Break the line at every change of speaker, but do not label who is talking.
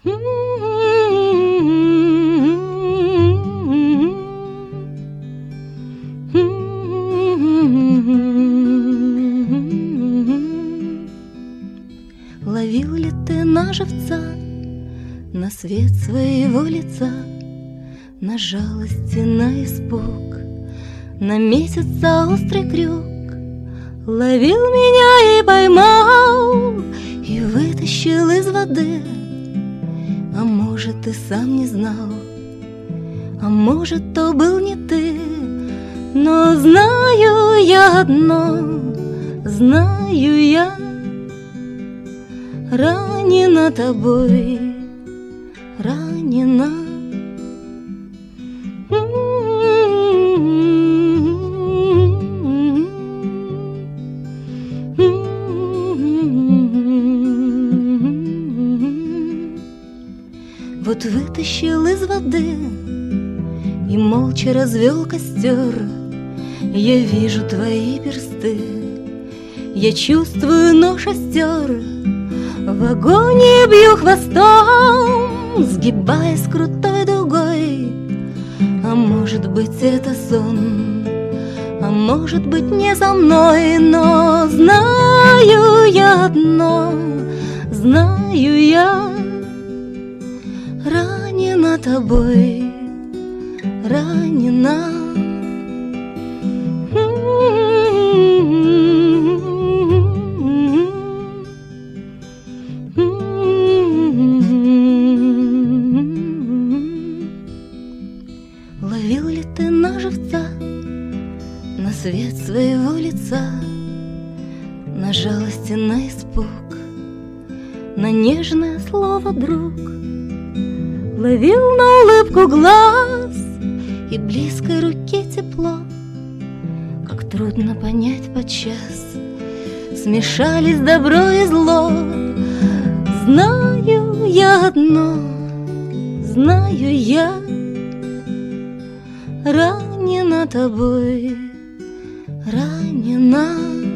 Ловил ли ты на живца, на свет своего лица, на жалость и на испуг, на месяца острый крюк? Ловил меня и поймал, и вытащил из воды. А может, ты сам не знал, а может, то был не ты. Но знаю я одно, знаю я, ранена тобой, ранена. Вот вытащил из воды и молча развел костер. Я вижу твои персты, я чувствую нож остер. В агонии бью хвостом, сгибаясь крутой дугой. А может быть, это сон, а может быть, не со мной. Но знаю я одно, знаю я, ранена тобой, ранена. Ловил ли ты на живца, на свет своего лица, на жалость и на испуг, на нежное слово «друг»? Ловил на улыбку глаз и близкой руки тепло. Как трудно понять подчас, смешались добро и зло. Знаю я одно, знаю я, ранена тобой, ранена.